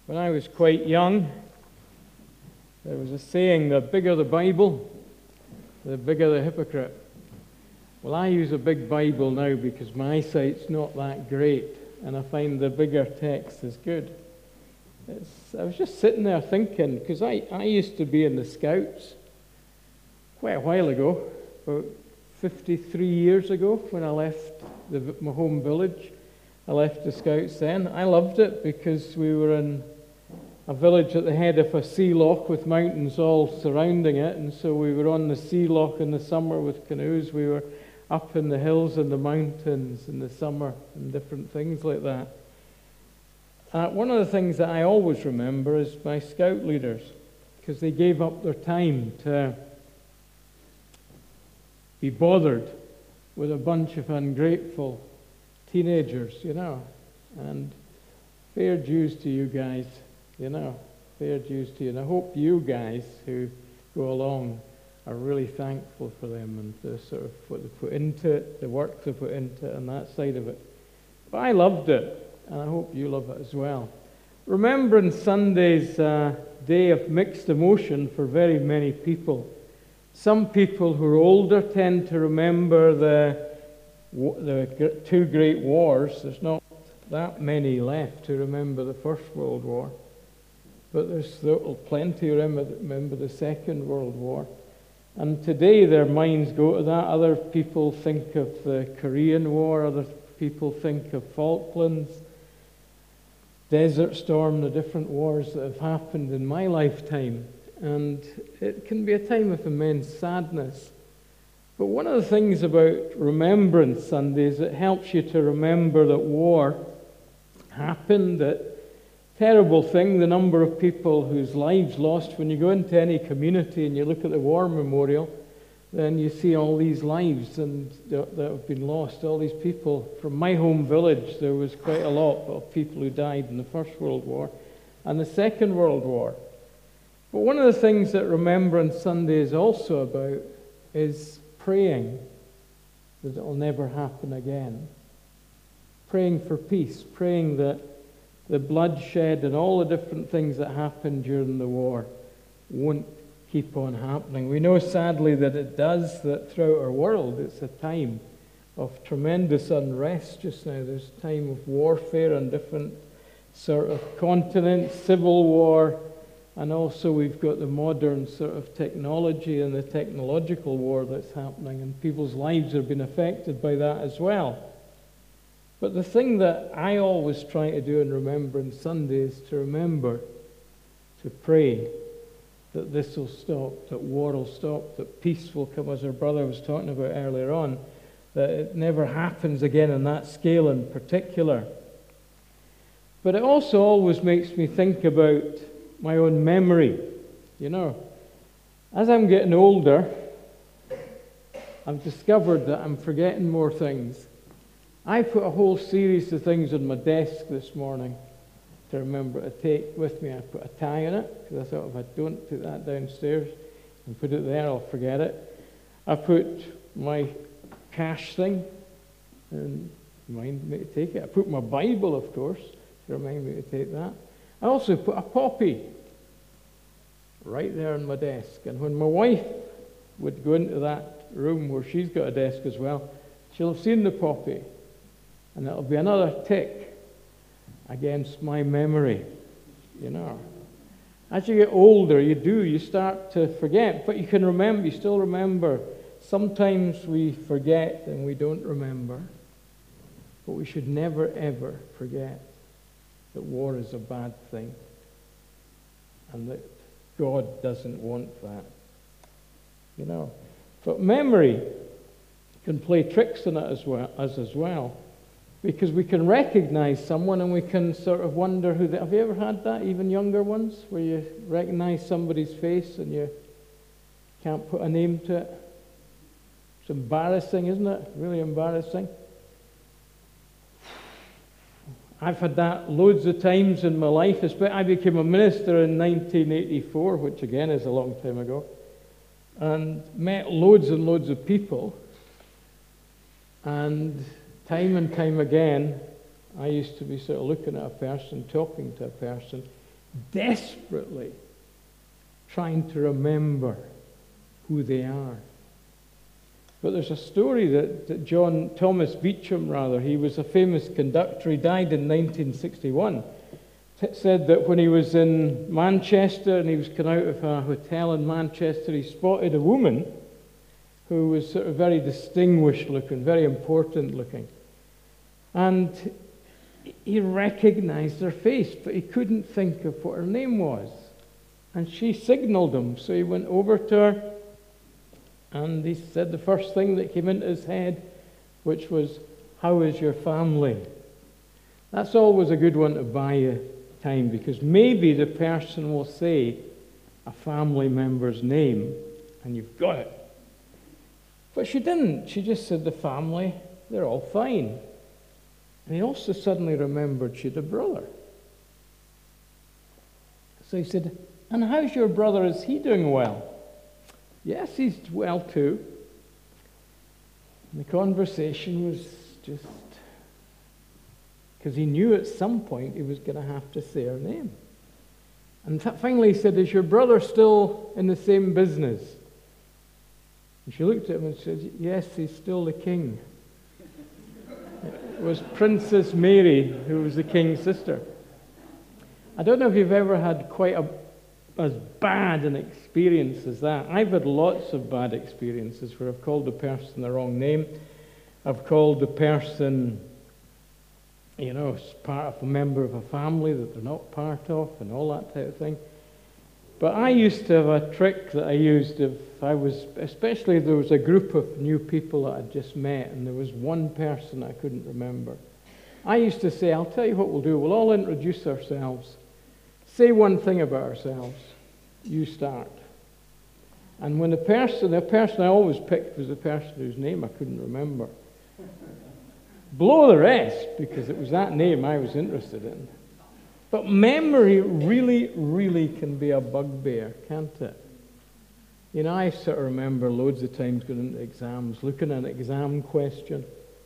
When I was quite young, there was a saying, the bigger the Bible, the bigger the hypocrite. Well, I use a big Bible now because my eyesight's not that great, and I find the bigger text is good. I was just sitting there thinking, because I used to be in the Scouts quite a while ago, about 53 years ago when I left my home village. I left the Scouts then. I loved it because we were in a village at the head of a sea loch with mountains all surrounding it, and so we were on the sea loch in the summer with canoes. We were up in the hills and the mountains in the summer and different things like that. One of the things that I always remember is my Scout leaders, because they gave up their time to be bothered with a bunch of ungrateful teenagers, and fair dues to you guys, fair dues to you. And I hope you guys who go along are really thankful for them and the sort of what they put into it, the work they put into it, and that side of it. But I loved it, and I hope you love it as well. Remembrance Sunday's a day of mixed emotion for very many people. Some people who are older tend to remember the two great wars. There's not that many left to remember the First World War, but there's plenty who remember the Second World War. And today their minds go to that. Other people think of the Korean War, other people think of Falklands, Desert Storm, the different wars that have happened in my lifetime. And it can be a time of immense sadness. But one of the things about Remembrance Sunday is it helps you to remember that war happened, that terrible thing, the number of people whose lives lost. When you go into any community and you look at the war memorial, then you see all these lives and that have been lost, all these people. From my home village, there was quite a lot of people who died in the First World War and the Second World War. But one of the things that Remembrance Sunday is also about is praying that it will never happen again. Praying for peace, praying that the bloodshed and all the different things that happened during the war won't keep on happening. We know sadly that it does, that throughout our world it's a time of tremendous unrest just now. There's a time of warfare on different sort of continents, civil war, and also we've got the modern sort of technology and the technological war that's happening, and people's lives have been affected by that as well. But the thing that I always try to do in Remembrance Sunday is to remember to pray that this will stop, that war will stop, that peace will come, as our brother was talking about earlier on, that it never happens again on that scale in particular. But it also always makes me think about my own memory. As I'm getting older, I've discovered that I'm forgetting more things. I put a whole series of things on my desk this morning to remember to take with me. I put a tie in it, because I thought if I don't put that downstairs and put it there, I'll forget it. I put my cash thing and remind me to take it. I put my Bible, of course, to remind me to take that. I also put a poppy right there on my desk. And when my wife would go into that room where she's got a desk as well, she'll have seen the poppy. And it'll be another tick against my memory, As you get older, you start to forget, but you can remember, you still remember. Sometimes we forget and we don't remember, but we should never, ever forget that war is a bad thing and that God doesn't want that, But memory can play tricks on it as well. Because we can recognize someone and we can sort of wonder who they are. Have you ever had that, even younger ones, where you recognize somebody's face and you can't put a name to it? It's embarrassing, isn't it? Really embarrassing. I've had that loads of times in my life. I became a minister in 1984, which again is a long time ago, and met loads and loads of people. And time again, I used to be sort of looking at a person, talking to a person. desperately trying to remember who they are. But there's a story that Thomas Beecham, he was a famous conductor. He died in 1961. Said that when he was in Manchester and he was coming out of a hotel in Manchester, he spotted a woman who was sort of very distinguished looking, very important looking. And he recognized her face, but he couldn't think of what her name was. And she signaled him, so he went over to her, and he said the first thing that came into his head, which was, "How is your family?" That's always a good one to buy you time, because maybe the person will say a family member's name, and you've got it. But she didn't. She just said, "The family, they're all fine." And he also suddenly remembered she had a brother. So he said, "And how's your brother? Is he doing well?" "Yes, he's well too." And the conversation was just, because he knew at some point he was going to have to say her name. And finally he said, "Is your brother still in the same business?" And she looked at him and said, "Yes, he's still the king." It was Princess Mary who was the king's sister. I don't know if you've ever had quite as bad an experience as that. I've had lots of bad experiences where I've called the person the wrong name. I've called the person, as part of a member of a family that they're not part of, and all that type of thing. But I used to have a trick that I used especially if there was a group of new people that I'd just met, and there was one person I couldn't remember. I used to say, "I'll tell you what we'll do. We'll all introduce ourselves. Say one thing about ourselves. You start." And when the person I always picked was the person whose name I couldn't remember. Blow the rest, because it was that name I was interested in. But memory really, really can be a bugbear, can't it? I sort of remember loads of times going into exams, looking at an exam question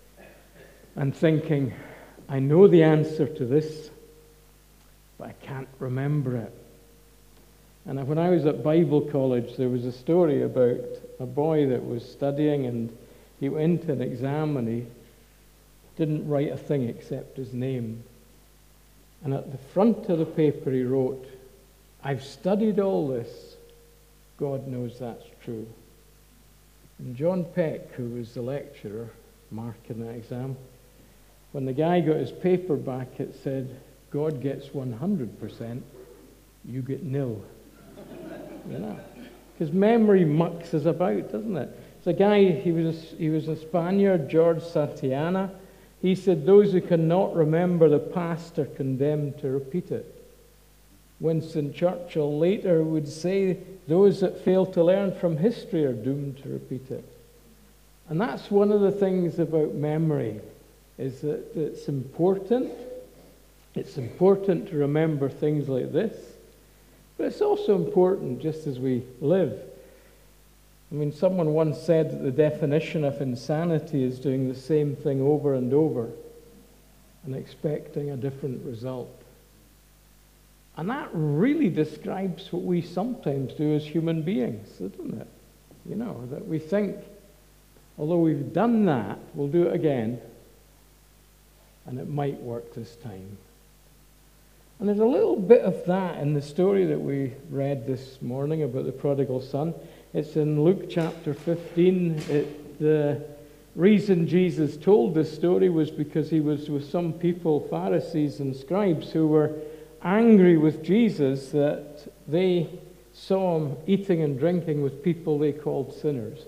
and thinking, I know the answer to this, but I can't remember it. And when I was at Bible college, there was a story about a boy that was studying, and he went to an exam and he didn't write a thing except his name. And at the front of the paper he wrote, "I've studied all this. God knows that's true." And John Peck, who was the lecturer marking that exam, when the guy got his paper back, it said, "God gets 100%, you get nil." Because memory mucks us about, doesn't it? There's a guy, he was a Spaniard, George Santayana. He said, "Those who cannot remember the past are condemned to repeat it." Winston Churchill later would say, "Those that fail to learn from history are doomed to repeat it." And that's one of the things about memory, is that it's important. It's important to remember things like this, but it's also important just as we live. Someone once said that the definition of insanity is doing the same thing over and over and expecting a different result. And that really describes what we sometimes do as human beings, doesn't it? That we think, although we've done that, we'll do it again, and it might work this time. And there's a little bit of that in the story that we read this morning about the prodigal son. It's in Luke chapter 15. The reason Jesus told this story was because he was with some people, Pharisees and scribes, who were angry with Jesus that they saw him eating and drinking with people they called sinners.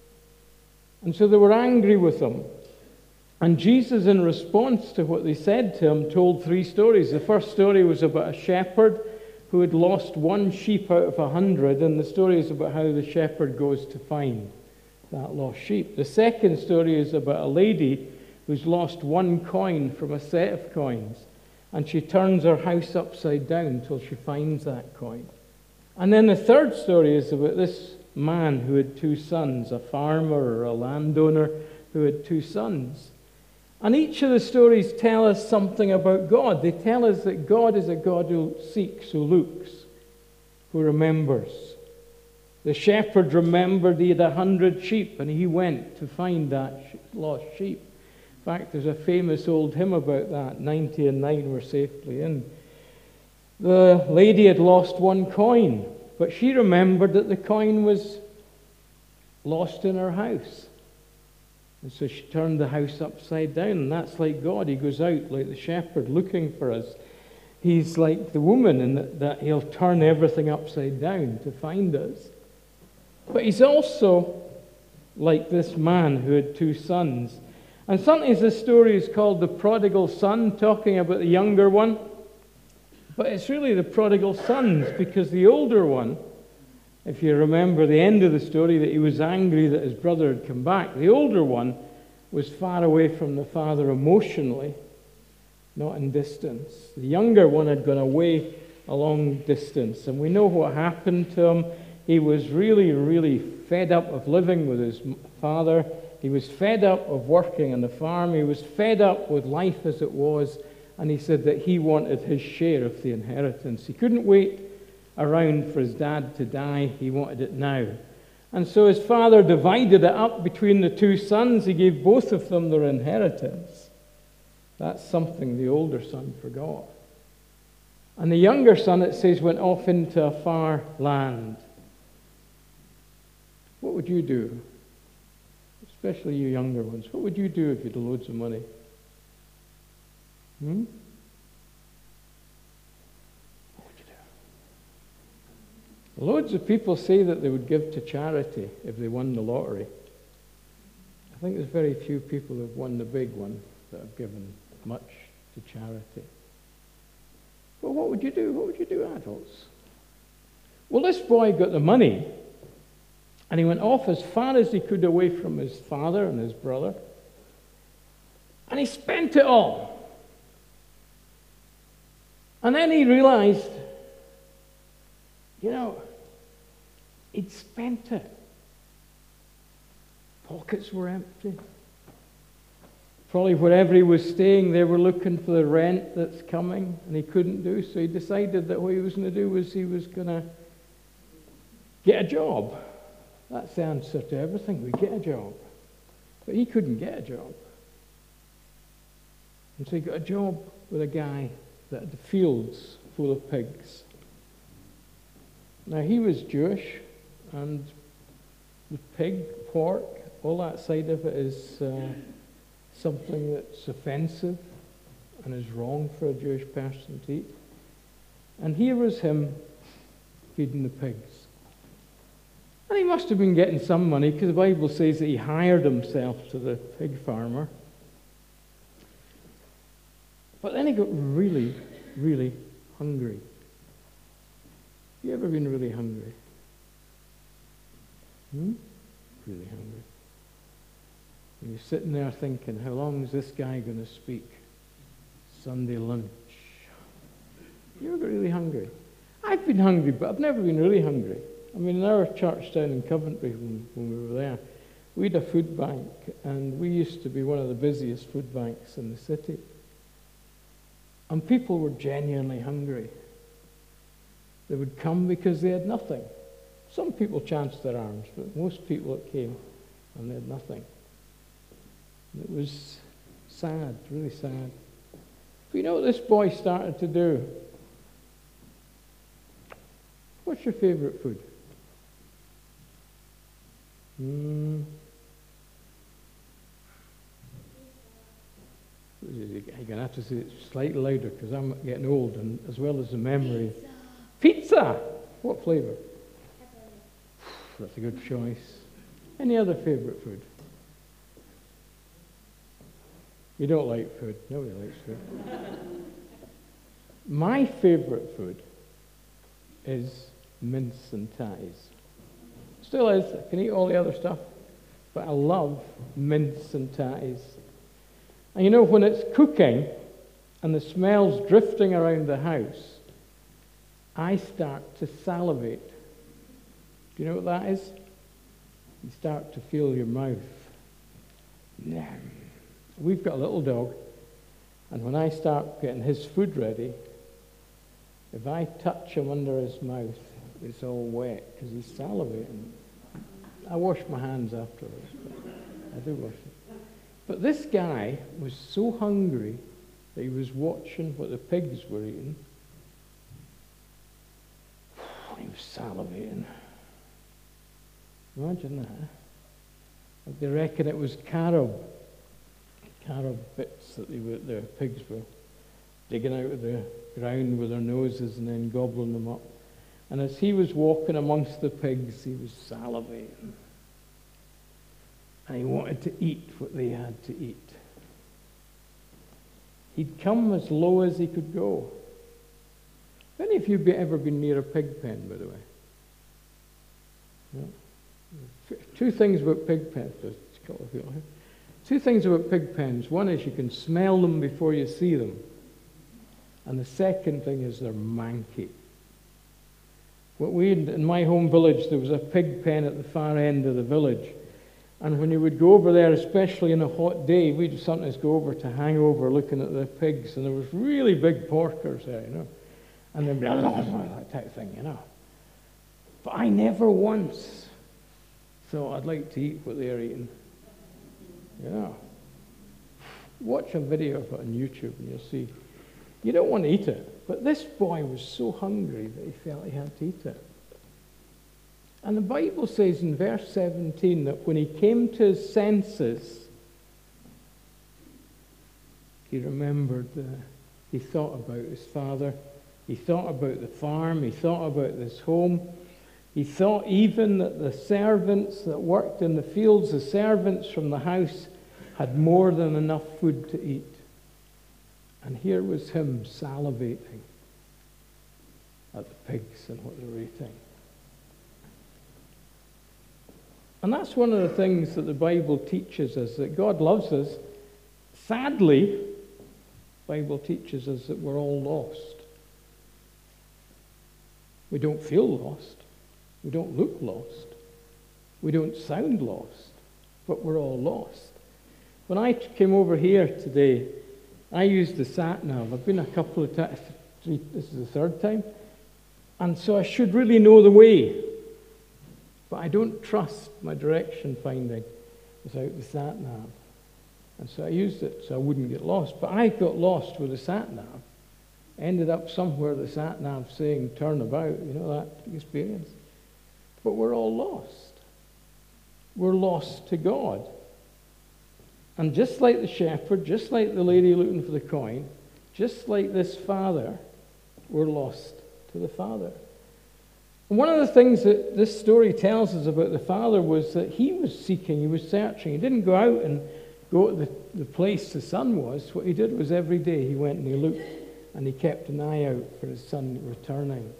And so they were angry with him. And Jesus, in response to what they said to him, told 3 stories. The first story was about a shepherd who had lost 1 sheep out of 100, and the story is about how the shepherd goes to find that lost sheep. The second story is about a lady who's lost 1 coin from a set of coins, and she turns her house upside down until she finds that coin. And then the third story is about this man who had 2 sons, a farmer or a landowner who had 2 sons. And each of the stories tell us something about God. They tell us that God is a God who seeks, who looks, who remembers. The shepherd remembered he had 100 sheep, and he went to find that lost sheep. In fact, there's a famous old hymn about that, 90 and 9 were safely in. The lady had lost one coin, but she remembered that the coin was lost in her house. And so she turned the house upside down, and that's like God. He goes out like the shepherd looking for us. He's like the woman in that he'll turn everything upside down to find us. But he's also like this man who had 2 sons. And sometimes this story is called the prodigal son, talking about the younger one. But it's really the prodigal sons, because the older one, if you remember the end of the story, that he was angry that his brother had come back. The older one was far away from the father emotionally, not in distance. The younger one had gone away a long distance. And we know what happened to him. He was really, really fed up of living with his father. He was fed up of working on the farm. He was fed up with life as it was. And he said that he wanted his share of the inheritance. He couldn't wait around for his dad to die. He wanted it now. And so his father divided it up between the 2 sons. He gave both of them their inheritance. That's something the older son forgot. And the younger son, it says, went off into a far land. What would you do? Especially you younger ones. What would you do if you had loads of money? What would you do? Loads of people say that they would give to charity if they won the lottery. I think there's very few people who have won the big one that have given much to charity. Well, what would you do? What would you do, adults? Well, this boy got the money, and he went off as far as he could away from his father and his brother, and he spent it all. And then he realized, he'd spent it. Pockets were empty. Probably wherever he was staying, they were looking for the rent that's coming, and he couldn't do. So he decided that what he was going to do was he was going to get a job. That's the answer to everything. We get a job. But he couldn't get a job. And so he got a job with a guy that had fields full of pigs. Now he was Jewish, and the pig, pork, all that side of it is something that's offensive and is wrong for a Jewish person to eat. And here was him feeding the pigs. And he must have been getting some money, because the Bible says that he hired himself to the pig farmer. But then he got really, really hungry. Have you ever been really hungry? Really hungry. And you're sitting there thinking, how long is this guy going to speak? Sunday lunch. You ever got really hungry? I've been hungry, but I've never been really hungry. I mean, in our church down in Coventry, when we were there, we had a food bank, and we used to be one of the busiest food banks in the city. And people were genuinely hungry. They would come because they had nothing. Some people chanced their arms, but most people that came, and they had nothing. And it was sad, really sad. But you know what this boy started to do? What's your favorite food? You're going to have to say it slightly louder, because I'm getting old, and as well as the memory. Pizza! What flavor? That's a good choice. Any other favorite food? You don't like food. Nobody likes food. My favorite food is mince and ties. Still is. I can eat all the other stuff, but I love mince and ties. And you know, when it's cooking and the smell's drifting around the house, I start to salivate. Do you know what that is? You start to feel your mouth. We've got a little dog, and when I start getting his food ready, if I touch him under his mouth, it's all wet because he's salivating. I wash my hands afterwards. I do wash them. But this guy was so hungry that he was watching what the pigs were eating. He was salivating. Imagine that. They reckon it was carob bits that the pigs were digging out of the ground with their noses and then gobbling them up. And as he was walking amongst the pigs, he was salivating. And he wanted to eat what they had to eat. He'd come as low as he could go. Have any of you ever been near a pig pen, by the way? No? Two things about pig pens. There's a couple of people here. Two things about pig pens. One is you can smell them before you see them. And the second thing is they're manky. In my home village, there was a pig pen at the far end of the village. And when you would go over there, especially in a hot day, we'd sometimes go over to hang over looking at the pigs. And there was really big porkers there, And they'd be that type of thing, But I never once thought I'd like to eat what they're eating. Watch a video of it on YouTube and you'll see. You don't want to eat it. But this boy was so hungry that he felt he had to eat it. And the Bible says in verse 17 that when he came to his senses, he remembered, he thought about his father. He thought about the farm. He thought about this home. He thought even that the servants that worked in the fields, the servants from the house, had more than enough food to eat. And here was him salivating at the pigs and what they were eating. And that's one of the things that the Bible teaches us, that God loves us. Sadly, the Bible teaches us that we're all lost. We don't feel lost. We don't look lost. We don't sound lost. But we're all lost. When I came over here today, I used the sat-nav. I've been a couple of times. This is the third time. And so I should really know the way. But I don't trust my direction finding without the sat-nav. And so I used it so I wouldn't get lost. But I got lost with the sat-nav. Ended up somewhere the sat-nav saying turn about. That experience. But we're all lost. We're lost to God. And just like the shepherd, just like the lady looking for the coin, just like this father, we're lost to the Father. And one of the things that this story tells us about the Father was that he was seeking, he was searching. He didn't go out and go to the place the son was. What he did was every day he went and he looked and he kept an eye out for his son returning.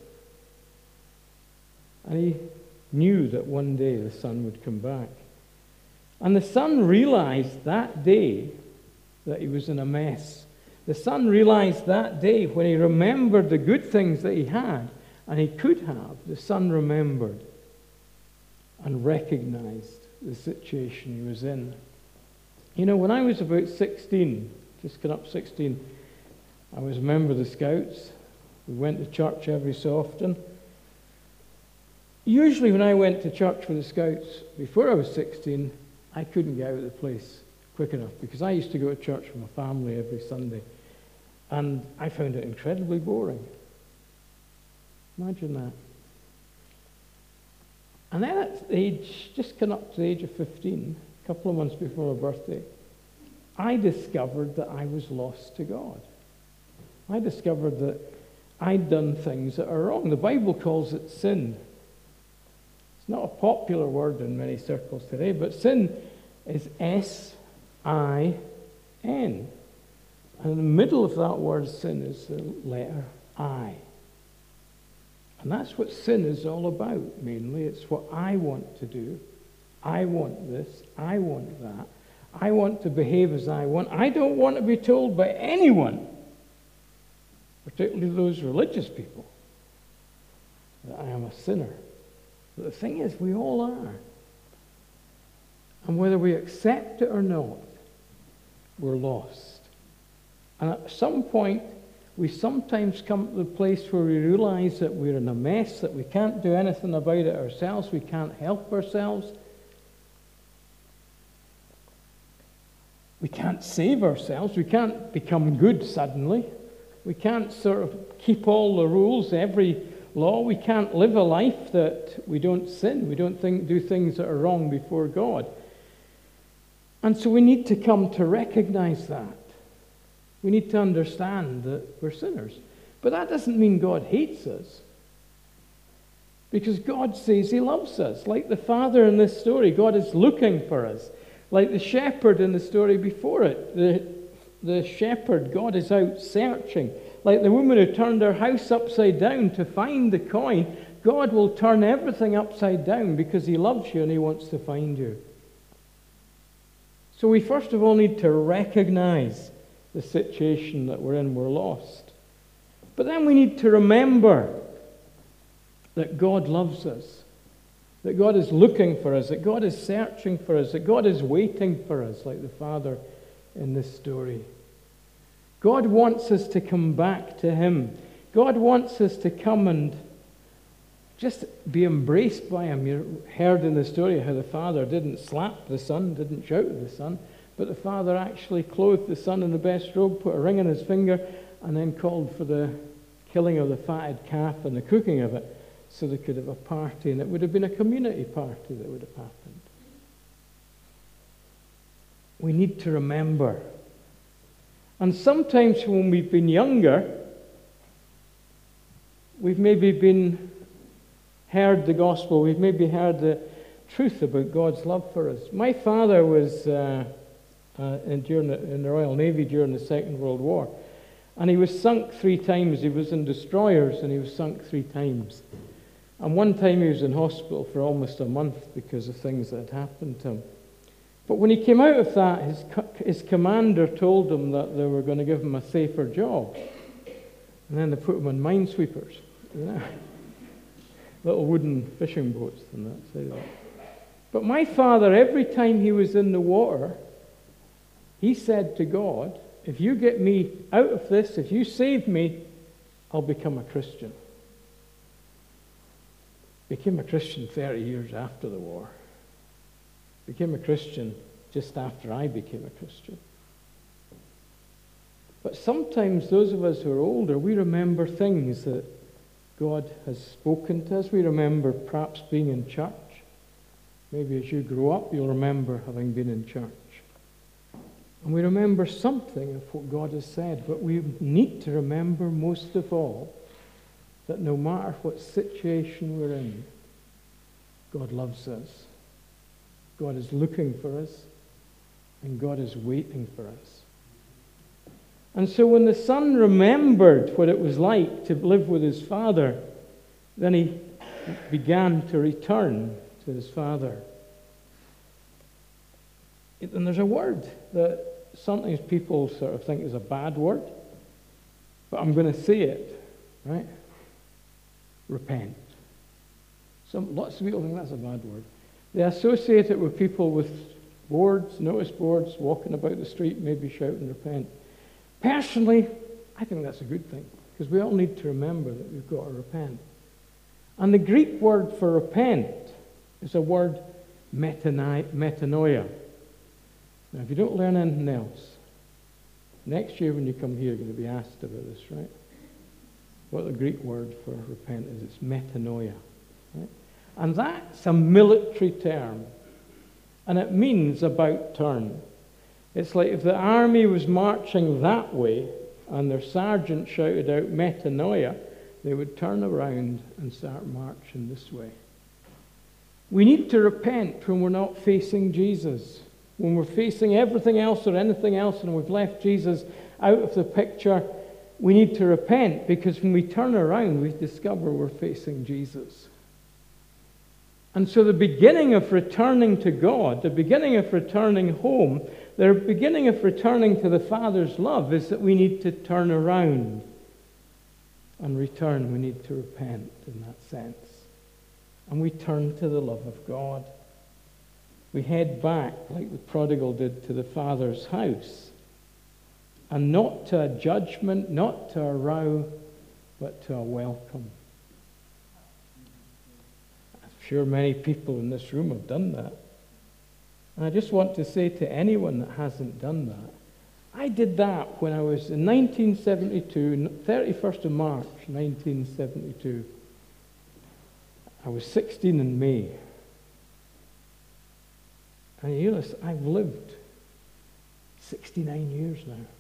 And he knew that one day the son would come back. And the son realized that day that he was in a mess. The son realized that day when he remembered the good things that he had and he could have. The son remembered and recognized the situation he was in. When I was about 16, just got up 16, I was a member of the Scouts. We went to church every so often. Usually when I went to church with the Scouts before I was 16, I couldn't get out of the place quick enough because I used to go to church with my family every Sunday. And I found it incredibly boring. Imagine that. And then at the age, just come up to the age of 15, a couple of months before my birthday, I discovered that I was lost to God. I discovered that I'd done things that are wrong. The Bible calls it sin. It's not a popular word in many circles today, but sin is S-I-N. And in the middle of that word sin is the letter I. And that's what sin is all about, mainly. It's what I want to do. I want this. I want that. I want to behave as I want. I don't want to be told by anyone, particularly those religious people, that I am a sinner. But the thing is, we all are. And whether we accept it or not, we're lost. And at some point, we sometimes come to the place where we realize that we're in a mess, that we can't do anything about it ourselves, we can't help ourselves, we can't save ourselves, we can't become good suddenly, we can't sort of keep all the rules, every law, we can't live a life that we don't sin, we don't do things that are wrong before God. And so we need to come to recognize that. We need to understand that we're sinners. But that doesn't mean God hates us. Because God says he loves us. Like the father in this story, God is looking for us. Like the shepherd in the story before it, the shepherd, God is out searching. Like the woman who turned her house upside down to find the coin, God will turn everything upside down because he loves you and he wants to find you. So we first of all need to recognize the situation that we're in, we're lost. But then we need to remember that God loves us, that God is looking for us, that God is searching for us, that God is waiting for us, like the father in this story. God wants us to come back to him. God wants us to come and just be embraced by him. You heard in the story how the father didn't slap the son, didn't shout at the son, but the father actually clothed the son in the best robe, put a ring on his finger, and then called for the killing of the fatted calf and the cooking of it so they could have a party. And it would have been a community party that would have happened. We need to remember. And sometimes when we've been younger, we've maybe heard the gospel, we've maybe heard the truth about God's love for us. My father was in the Royal Navy during the Second World War. And he was sunk 3 times. He was in destroyers and he was sunk 3 times. And one time he was in hospital for almost a month because of things that had happened to him. But when he came out of that, his commander told him that they were going to give him a safer job. And then they put him on minesweepers, you know, little wooden fishing boats and that. But my father, every time he was in the water, he said to God, if you get me out of this, if you save me, I'll become a Christian. Became a Christian 30 years after the war. Became a Christian just after I became a Christian. But sometimes those of us who are older, we remember things that God has spoken to us. We remember perhaps being in church. Maybe as you grow up, you'll remember having been in church. And we remember something of what God has said, but we need to remember most of all that no matter what situation we're in, God loves us. God is looking for us, and God is waiting for us. And so when the son remembered what it was like to live with his father, then he began to return to his father. And there's a word that sometimes people sort of think is a bad word, but I'm going to say it, right? Repent. Lots of people think that's a bad word. They associate it with people with boards, notice boards, walking about the street, maybe shouting repent. Personally, I think that's a good thing, because we all need to remember that we've got to repent. And the Greek word for repent is a word metanoia. Now, if you don't learn anything else, next year when you come here, you're going to be asked about this, right? What the Greek word for repent is, it's metanoia. Right? And that's a military term. And it means about turn. It's like if the army was marching that way and their sergeant shouted out metanoia, they would turn around and start marching this way. We need to repent when we're not facing Jesus. When we're facing everything else or anything else and we've left Jesus out of the picture, we need to repent, because when we turn around, we discover we're facing Jesus. And so the beginning of returning to God, the beginning of returning home, the beginning of returning to the Father's love is that we need to turn around and return. We need to repent in that sense. And we turn to the love of God. We head back, like the prodigal did, to the Father's house. And not to a judgment, not to a row, but to a welcome. I'm sure many people in this room have done that. And I just want to say to anyone that hasn't done that, I did that when I was in 1972, 31st of March 1972. I was 16 in May. And you know, I've lived 69 years now. And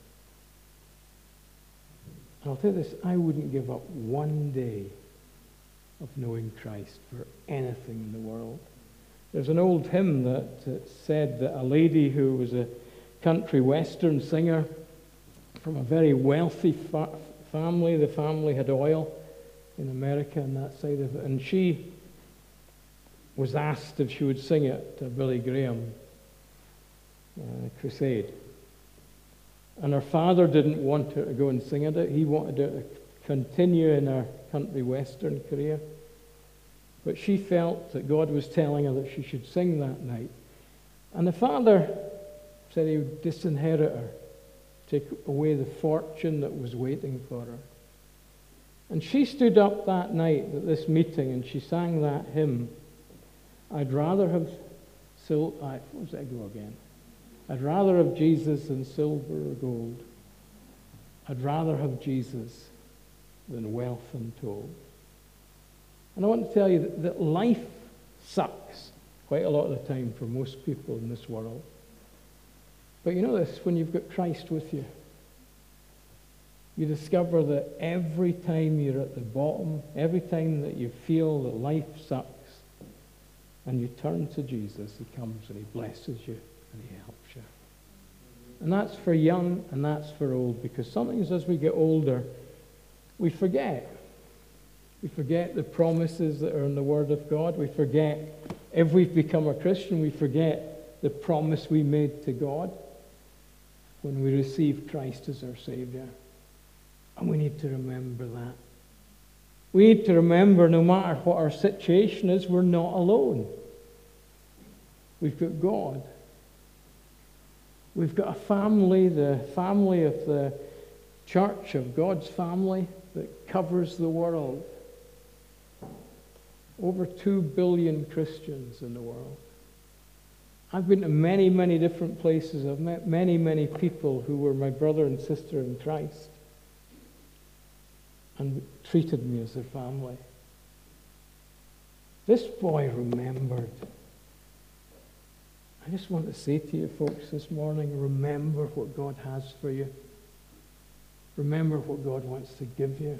I'll tell you this, I wouldn't give up one day of knowing Christ for anything in the world. There's an old hymn that said that a lady who was a country western singer from a very wealthy family, the family had oil in America and that side of it, and she was asked if she would sing it to Billy Graham crusade. And her father didn't want her to go and sing it. He wanted her to continue in her country western career. But she felt that God was telling her that she should sing that night. And the father said he would disinherit her, take away the fortune that was waiting for her. And she stood up that night at this meeting and she sang that hymn. I'd rather have I'd rather have Jesus than silver or gold. I'd rather have Jesus than wealth untold. And I want to tell you that life sucks quite a lot of the time for most people in this world. But you know this, when you've got Christ with you, you discover that every time you're at the bottom, every time that you feel that life sucks, and you turn to Jesus, he comes and he blesses you and he helps you. And that's for young and that's for old, because sometimes as we get older, we forget. We forget the promises that are in the Word of God. We forget, if we've become a Christian, we forget the promise we made to God when we received Christ as our Savior. And we need to remember that. We need to remember, no matter what our situation is, we're not alone. We've got God. We've got a family, the family of the church, of God's family, that covers the world. Over 2 billion Christians in the world. I've been to many, many different places. I've met many, many people who were my brother and sister in Christ and treated me as their family. This boy remembered. I just want to say to you folks this morning, remember what God has for you. Remember what God wants to give you.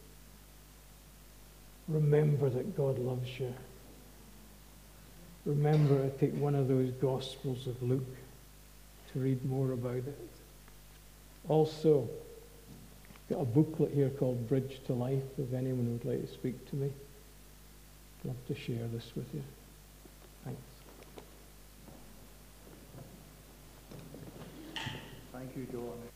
Remember that God loves you. Remember to take one of those Gospels of Luke to read more about it. Also, I've got a booklet here called Bridge to Life, if anyone would like to speak to me. I'd love to share this with you. Thanks. Thank you, John.